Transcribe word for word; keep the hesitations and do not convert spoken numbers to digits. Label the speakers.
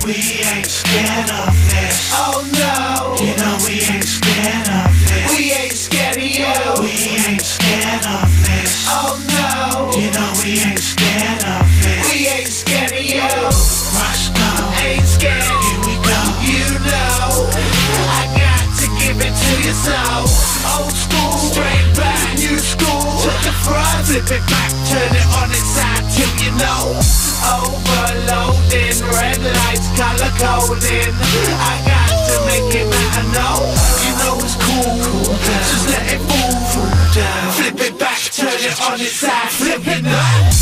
Speaker 1: We ain't scared of this.
Speaker 2: Oh no,
Speaker 1: You know we ain't scared of this.
Speaker 2: we ain't scared of you.
Speaker 1: We ain't scared of this.
Speaker 2: Oh no,
Speaker 1: You know we ain't scared of this.
Speaker 2: we ain't scared of you.
Speaker 1: Roscoe,
Speaker 2: Ain't scared.
Speaker 1: here we go.
Speaker 2: You know, I got to give it to you so. Old school, straight back, new school. To the front, flip it back, turn it on its side till you know. Overloading, red lights, color coding. I got to make it matter, no. You know it's cool, just let it move. Flip it back, turn it on its side, flip it now.